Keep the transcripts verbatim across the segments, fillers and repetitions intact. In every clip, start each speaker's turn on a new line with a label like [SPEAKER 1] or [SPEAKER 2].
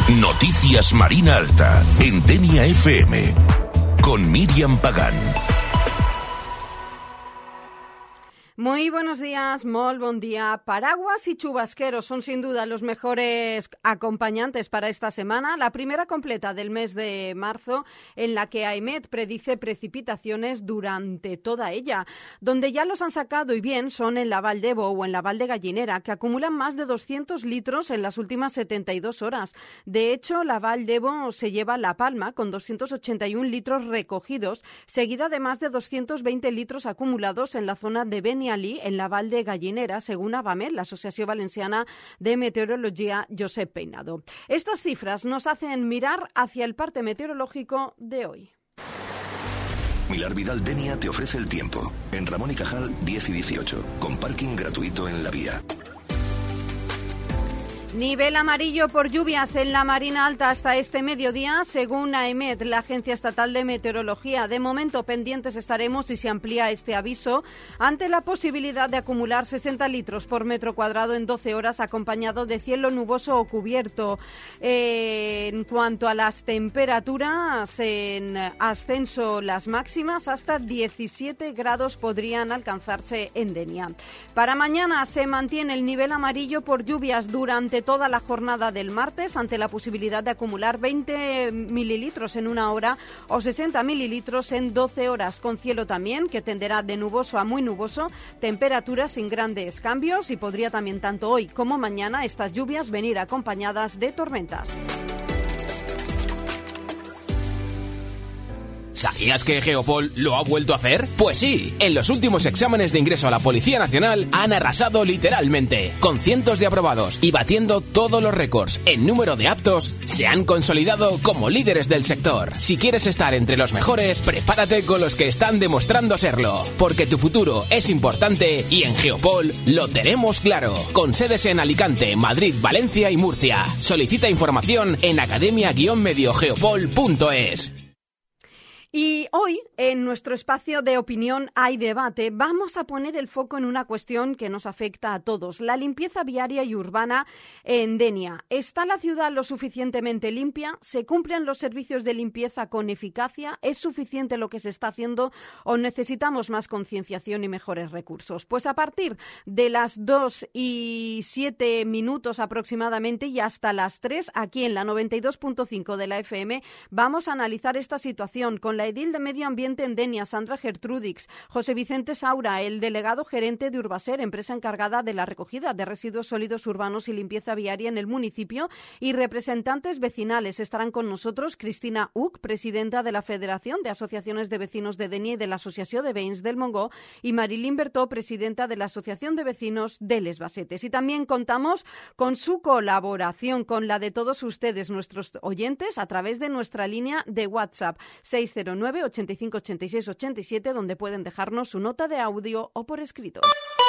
[SPEAKER 1] Noticias Marina Alta, en Denia F M, con Miriam Pagán.
[SPEAKER 2] Muy buenos días, molt bon día. Paraguas y chubasqueros son sin duda los mejores acompañantes para esta semana, la primera completa del mes de marzo, en la que AEMET predice precipitaciones durante toda ella. Donde ya los han sacado y bien son en la Val d'Ebo o en la Val de Gallinera, que acumulan más de doscientos litros en las últimas setenta y dos horas. De hecho, la Val d'Ebo se lleva la palma con doscientos ochenta y un litros recogidos, seguida de más de doscientos veinte litros acumulados en la zona de Benialí, en la Val de Gallinera, según AVAMET, la Asociación Valenciana de Meteorología Josep Peinado. Estas cifras nos hacen mirar hacia el parte meteorológico de hoy.
[SPEAKER 1] Milar Vidal Denia te ofrece el tiempo. En Ramón y Cajal diez y dieciocho, con parking gratuito en la vía.
[SPEAKER 2] Nivel amarillo por lluvias en la Marina Alta hasta este mediodía, según AEMET, la Agencia Estatal de Meteorología. De momento pendientes estaremos si se amplía este aviso ante la posibilidad de acumular sesenta litros por metro cuadrado en doce horas, acompañado de cielo nuboso o cubierto. Eh, en cuanto a las temperaturas, en ascenso las máximas, hasta diecisiete grados podrían alcanzarse en Denia. Para mañana se mantiene el nivel amarillo por lluvias durante toda la jornada del martes, ante la posibilidad de acumular veinte mililitros en una hora o sesenta mililitros en doce horas, con cielo también que tenderá de nuboso a muy nuboso, temperaturas sin grandes cambios, y podría también tanto hoy como mañana estas lluvias venir acompañadas de tormentas.
[SPEAKER 3] ¿Sabías que Geopol lo ha vuelto a hacer? Pues sí, en los últimos exámenes de ingreso a la Policía Nacional han arrasado literalmente, con cientos de aprobados y batiendo todos los récords en número de aptos, se han consolidado como líderes del sector. Si quieres estar entre los mejores, prepárate con los que están demostrando serlo, porque tu futuro es importante y en Geopol lo tenemos claro, con sedes en Alicante, Madrid, Valencia y Murcia. Solicita información en academia guion medio geopol punto es.
[SPEAKER 2] Y hoy, en nuestro espacio de opinión Hay Debate, vamos a poner el foco en una cuestión que nos afecta a todos: la limpieza viaria y urbana en Denia. ¿Está la ciudad lo suficientemente limpia? ¿Se cumplen los servicios de limpieza con eficacia? ¿Es suficiente lo que se está haciendo o necesitamos más concienciación y mejores recursos? Pues a partir de las dos y siete minutos aproximadamente y hasta las tres, aquí en la noventa y dos punto cinco de la F M, vamos a analizar esta situación con la edil de Medio Ambiente en Denia, Sandra Gertrudix, José Vicente Saura, el delegado gerente de Urbaser, empresa encargada de la recogida de residuos sólidos urbanos y limpieza viaria en el municipio, y representantes vecinales. Estarán con nosotros Cristina Uc, presidenta de la Federación de Asociaciones de Vecinos de Denia y de la Asociación de Veïns del Montgó, y Marilyn Bertó, presidenta de la Asociación de Vecinos de Les Basetes. Y también contamos con su colaboración, con la de todos ustedes, nuestros oyentes, a través de nuestra línea de WhatsApp seis cero nueve, ochenta y cinco, ochenta y seis, ochenta y siete, donde pueden dejarnos su nota de audio o por escrito.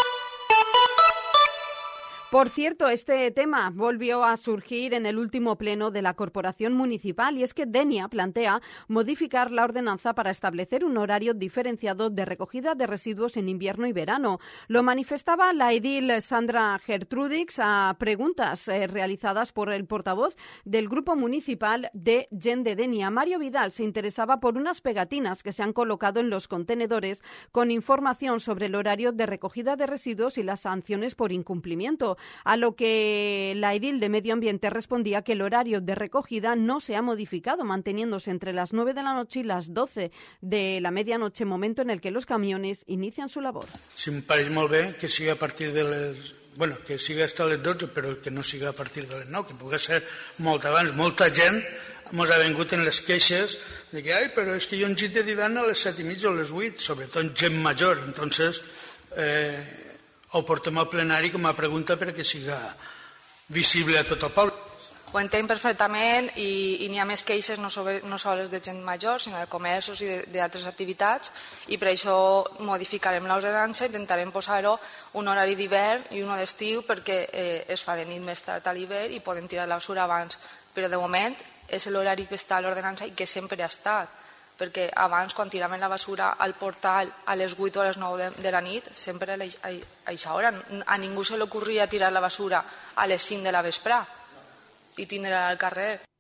[SPEAKER 2] Por cierto, este tema volvió a surgir en el último pleno de la Corporación Municipal, y es que Denia plantea modificar la ordenanza para establecer un horario diferenciado de recogida de residuos en invierno y verano. Lo manifestaba la edil Sandra Gertrudix a preguntas eh, realizadas por el portavoz del Grupo Municipal de Gent de Denia. Mario Vidal se interesaba por unas pegatinas que se han colocado en los contenedores con información sobre el horario de recogida de residuos y las sanciones por incumplimiento. A lo que la edil de Medio Ambiente respondía que el horario de recogida no se ha modificado, manteniéndose entre las nueve de la noche y las doce de la medianoche, momento en el que los camiones inician su labor.
[SPEAKER 4] Si em pareix molt bé que sigui a partir de les... Bueno, que sigui hasta les dotze, però que no sigui a partir de les nou, que pugui ser molt abans. Molta gent ens ha vingut en les queixes de que, ai, però és que jo engite d'hivern a les set i mitja o les vuit, sobretot gent major. Entonces, eh, ho portem al plenari com a pregunta perquè siga visible a tot el poble.
[SPEAKER 5] Ho entenc perfectament i, i n'hi ha més queixes no, sobre, no sols de gent major, sinó de comerços i d'altres activitats, i per això modificarem l'ordenança, intentarem posar-ho un horari d'hivern i un d'estiu perquè eh, es fa de nit més tard a l'hivern i podem tirar la basura abans. Però de moment és l'horari que està a l'ordenança i que sempre ha estat, perquè abans, quan tiràvem la basura al portal a les vuit o a les nou de, de la nit, sempre a aquesta hora. A ningú se li ocorria tirar la basura a les cinc de la vesprà i tindre-la al carrer.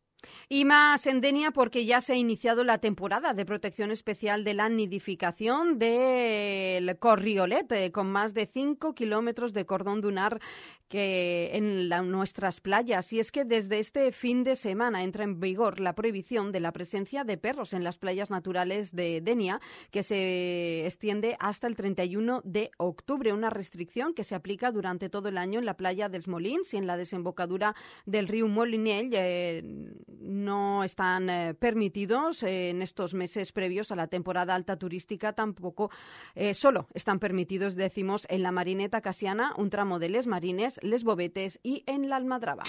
[SPEAKER 2] Y más en Denia porque ya se ha iniciado la temporada de protección especial de la nidificación del Corriolet, eh, con más de cinco kilómetros de cordón dunar que en la, nuestras playas. Y es que desde este fin de semana entra en vigor la prohibición de la presencia de perros en las playas naturales de Denia, que se extiende hasta el treinta y uno de octubre. Una restricción que se aplica durante todo el año en la playa dels Molins y en la desembocadura del río Molinell. Eh, no están eh, permitidos eh, en estos meses previos a la temporada alta turística. Tampoco eh, solo están permitidos, decimos, en la Marineta Casiana, un tramo de Les Marines, Les Bovetes y en la Almadraba.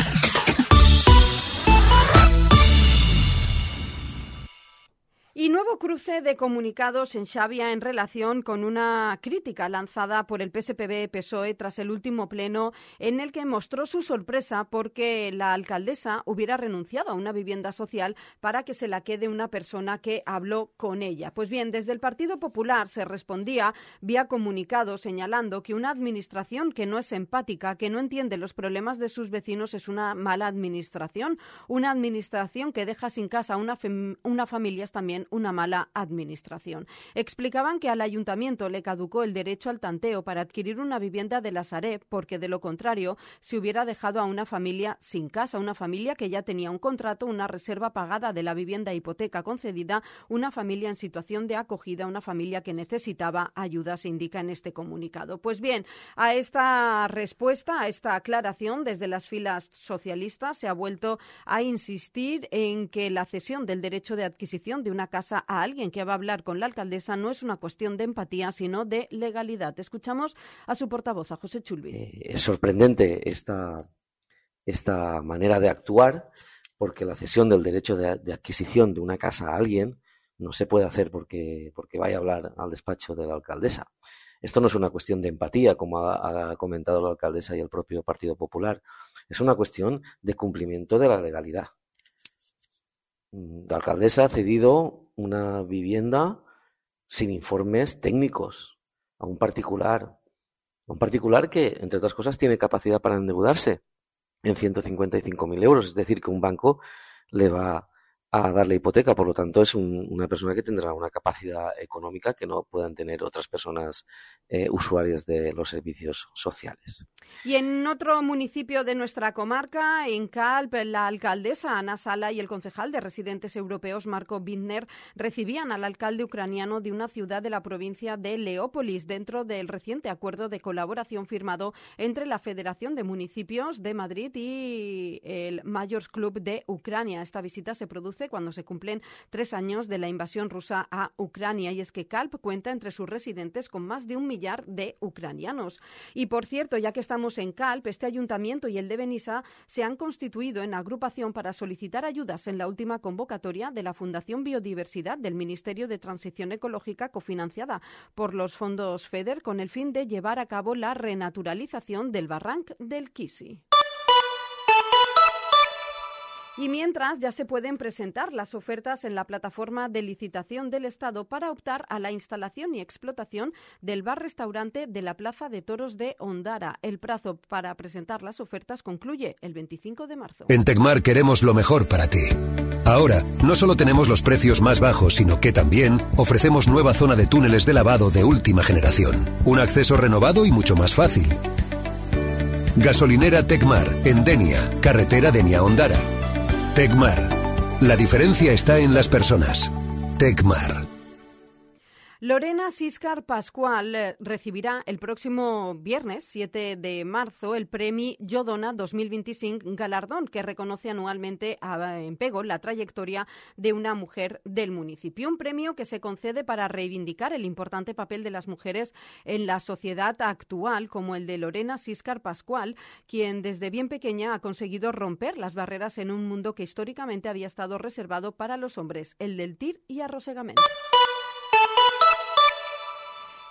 [SPEAKER 2] Y nuevo cruce de comunicados en Xavia en relación con una crítica lanzada por el P S P B-P S O E tras el último pleno, en el que mostró su sorpresa porque la alcaldesa hubiera renunciado a una vivienda social para que se la quede una persona que habló con ella. Pues bien, desde el Partido Popular se respondía vía comunicado señalando que una administración que no es empática, que no entiende los problemas de sus vecinos, es una mala administración. Una administración que deja sin casa a una, fam- una familia es también una mala administración. Explicaban que al ayuntamiento le caducó el derecho al tanteo para adquirir una vivienda de la Sareb, porque de lo contrario se hubiera dejado a una familia sin casa, una familia que ya tenía un contrato, una reserva pagada de la vivienda hipoteca concedida, una familia en situación de acogida, una familia que necesitaba ayuda, se indica en este comunicado. Pues bien, a esta respuesta, a esta aclaración desde las filas socialistas se ha vuelto a insistir en que la cesión del derecho de adquisición de una casa a alguien que va a hablar con la alcaldesa no es una cuestión de empatía, sino de legalidad. Escuchamos a su portavoz, a José Chulvi.
[SPEAKER 6] Eh, es sorprendente esta, esta manera de actuar, porque la cesión del derecho de, de adquisición de una casa a alguien no se puede hacer porque, porque vaya a hablar al despacho de la alcaldesa. Esto no es una cuestión de empatía, como ha, ha comentado la alcaldesa y el propio Partido Popular. Es una cuestión de cumplimiento de la legalidad. La alcaldesa ha cedido una vivienda sin informes técnicos a un particular, a un particular que, entre otras cosas, tiene capacidad para endeudarse en ciento cincuenta y cinco mil euros, es decir, que un banco le va a dar la hipoteca, por lo tanto es un, una persona que tendrá una capacidad económica que no puedan tener otras personas eh, usuarias de los servicios sociales.
[SPEAKER 2] Y en otro municipio de nuestra comarca, en Calp, la alcaldesa Ana Sala y el concejal de Residentes Europeos Marco Bittner recibían al alcalde ucraniano de una ciudad de la provincia de Leópolis dentro del reciente acuerdo de colaboración firmado entre la Federación de Municipios de Madrid y el Majors Club de Ucrania. Esta visita se produce cuando se cumplen tres años de la invasión rusa a Ucrania, y es que Calp cuenta entre sus residentes con más de un millar de ucranianos. Y por cierto, ya que estamos en Calp, este ayuntamiento y el de Benissa se han constituido en agrupación para solicitar ayudas en la última convocatoria de la Fundación Biodiversidad del Ministerio de Transición Ecológica, cofinanciada por los fondos FEDER, con el fin de llevar a cabo la renaturalización del barranc del Quisi. Y mientras, ya se pueden presentar las ofertas en la plataforma de licitación del Estado para optar a la instalación y explotación del bar-restaurante de la Plaza de Toros de Ondara. El plazo para presentar las ofertas concluye el veinticinco de marzo.
[SPEAKER 7] En Tecmar queremos lo mejor para ti. Ahora, no solo tenemos los precios más bajos, sino que también ofrecemos nueva zona de túneles de lavado de última generación. Un acceso renovado y mucho más fácil. Gasolinera Tecmar, en Denia, carretera Denia-Ondara. Tecmar. La diferencia está en las personas. Tecmar.
[SPEAKER 2] Lorena Siscar Pascual recibirá el próximo viernes siete de marzo el Premi Jodona dos mil veinticinco, galardón que reconoce anualmente a, en Pego la trayectoria de una mujer del municipio. Un premio que se concede para reivindicar el importante papel de las mujeres en la sociedad actual, como el de Lorena Siscar Pascual, quien desde bien pequeña ha conseguido romper las barreras en un mundo que históricamente había estado reservado para los hombres, el del tir y arrosegamiento.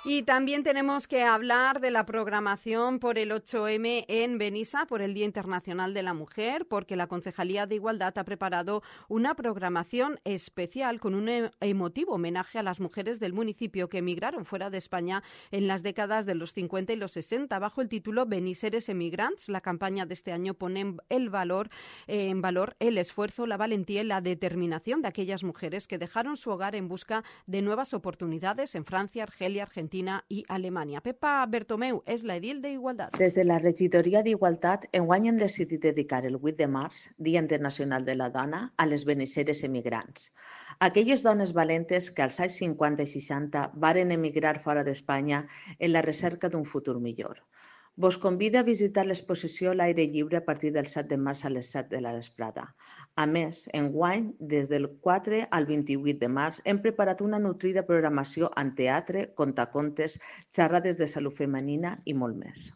[SPEAKER 2] Y también tenemos que hablar de la programación por el ocho eme en Benissa, por el Día Internacional de la Mujer, porque la Concejalía de Igualdad ha preparado una programación especial con un emotivo homenaje a las mujeres del municipio que emigraron fuera de España en las décadas de los cincuenta y los sesenta, bajo el título Benisseres Emigrants. La campaña de este año pone el valor, eh, en valor el esfuerzo, la valentía y la determinación de aquellas mujeres que dejaron su hogar en busca de nuevas oportunidades en Francia, Argelia, Argentina i Alemanya. Pepa Bertomeu és la edil d'Igualtat.
[SPEAKER 8] Des de la regidoria d'Igualtat, enguany hem decidit dedicar el vuit de març, Dia Internacional de la Dona, a les benisseres emigrants. Aquelles dones valentes que als anys cinquanta i seixanta varen emigrar fora d'Espanya en la recerca d'un futur millor. Vos convido a visitar l'exposició L'aire lliure a partir del set de març a les set de la vesprada. A més, enguany, des del quatre al vint-i-vuit de març, hem preparat una nutrida programació en teatre, contacontes, xerrades de salut femenina i molt més.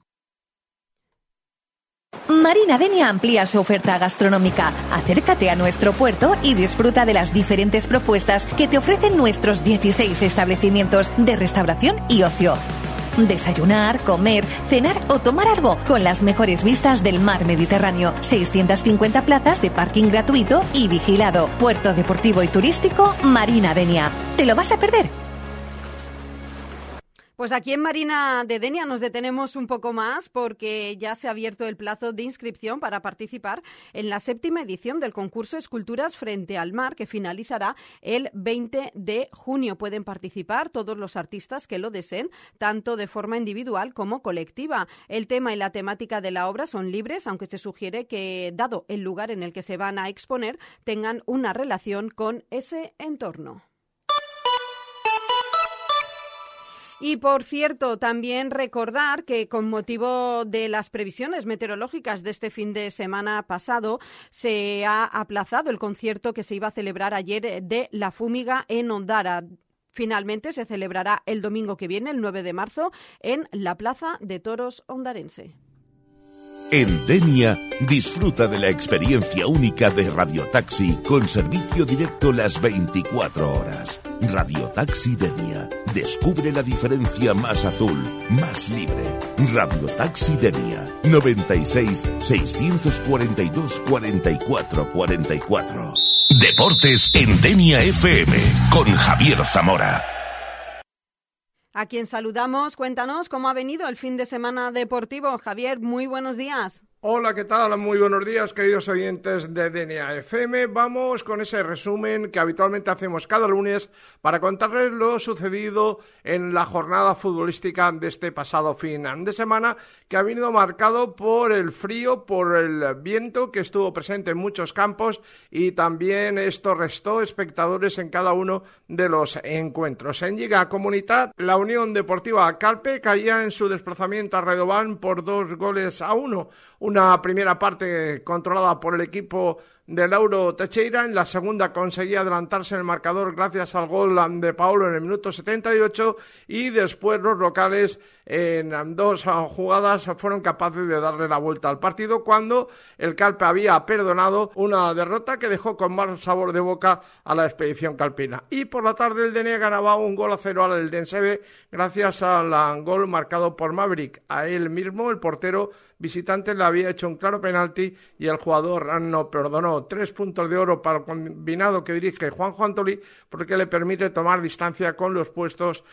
[SPEAKER 9] Marina Denia amplía su oferta gastronómica. Acércate a nuestro puerto y disfruta de las diferentes propuestas que te ofrecen nuestros dieciséis establecimientos de restauración y ocio. Desayunar, comer, cenar o tomar algo con las mejores vistas del mar Mediterráneo. seiscientas cincuenta plazas de parking gratuito y vigilado. Puerto deportivo y turístico Marina Denia. ¿Te lo vas a perder?
[SPEAKER 2] Pues aquí en Marina de Denia nos detenemos un poco más porque ya se ha abierto el plazo de inscripción para participar en la séptima edición del concurso Esculturas Frente al Mar, que finalizará el veinte de junio. Pueden participar todos los artistas que lo deseen, tanto de forma individual como colectiva. El tema y la temática de la obra son libres, aunque se sugiere que, dado el lugar en el que se van a exponer, tengan una relación con ese entorno. Y, por cierto, también recordar que con motivo de las previsiones meteorológicas de este fin de semana pasado se ha aplazado el concierto que se iba a celebrar ayer de La Fúmiga en Ondara. Finalmente se celebrará el domingo que viene, el nueve de marzo, en la Plaza de Toros ondarense.
[SPEAKER 10] En Denia, disfruta de la experiencia única de Radiotaxi con servicio directo las veinticuatro horas. Radiotaxi Denia. Descubre la diferencia más azul, más libre. Radiotaxi Denia. noventa y seis, seiscientos cuarenta y dos, cuarenta y cuatro cuarenta y cuatro.
[SPEAKER 1] Deportes en Denia F M con Javier Zamora.
[SPEAKER 2] A quien saludamos, cuéntanos cómo ha venido el fin de semana deportivo. Javier, muy buenos días.
[SPEAKER 11] Hola, ¿qué tal? Muy buenos días, queridos oyentes de Denia F M. Vamos con ese resumen que habitualmente hacemos cada lunes para contarles lo sucedido en la jornada futbolística de este pasado fin de semana, que ha venido marcado por el frío, por el viento que estuvo presente en muchos campos, y también esto restó espectadores en cada uno de los encuentros. En Lliga Comunitat, la Unión Deportiva Calpe caía en su desplazamiento a Redován por dos goles a uno. Una primera parte controlada por el equipo de Lauro Teixeira. En la segunda conseguía adelantarse en el marcador gracias al gol de Paolo en el minuto setenta y ocho, y después los locales en dos jugadas fueron capaces de darle la vuelta al partido cuando el Calpe había perdonado una derrota que dejó con mal sabor de boca a la expedición calpina. Y por la tarde el Denia ganaba un gol a cero al Eldense B gracias al gol marcado por Maverick. A él mismo el portero visitante le había hecho un claro penalti y el jugador no perdonó. Tres puntos de oro para el combinado que dirige Juanjo Antolí, porque le permite tomar distancia con los puestos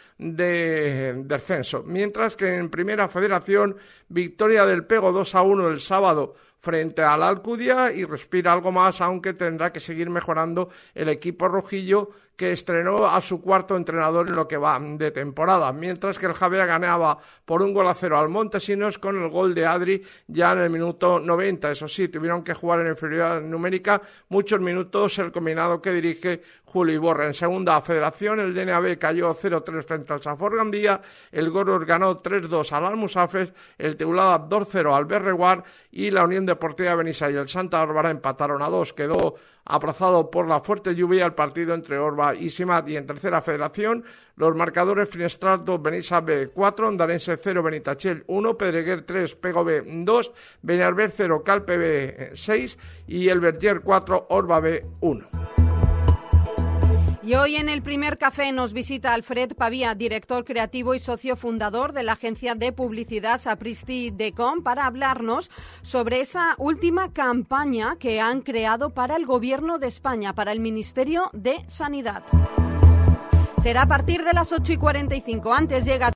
[SPEAKER 11] de descenso. Mientras que en Primera Federación, victoria del Pego dos a uno el sábado frente a la Alcudia, y respira algo más, aunque tendrá que seguir mejorando el equipo rojillo, que estrenó a su cuarto entrenador en lo que va de temporada, mientras que el Javea ganaba por un gol a cero al Montesinos con el gol de Adri ya en el minuto noventa. Eso sí, tuvieron que jugar en inferioridad numérica muchos minutos el combinado que dirige Julio Iborra. En Segunda Federación, el D N A B cayó cero tres frente al Safor Gandía, el Goros ganó tres dos al Almusafes, el Teulada dos cero al Berreguar, y la Unión Deportiva Benissa y el Santa Bárbara empataron a dos. Quedó aplazado por la fuerte lluvia el partido entre Orba y Simat. Y en Tercera Federación, los marcadores: Finestrat dos, Benissa B cuatro, Ondarense cero, Benitachell uno, Pedreguer tres, Pego B dos, Beniarber cero, Calpe B seis y el Berger cuatro, Orba B uno.
[SPEAKER 2] Y hoy en el primer café nos visita Alfred Pavía, director creativo y socio fundador de la agencia de publicidad Sapristi Decom, para hablarnos sobre esa última campaña que han creado para el Gobierno de España, para el Ministerio de Sanidad. Será a partir de las ocho y cuarenta y cinco. Antes llega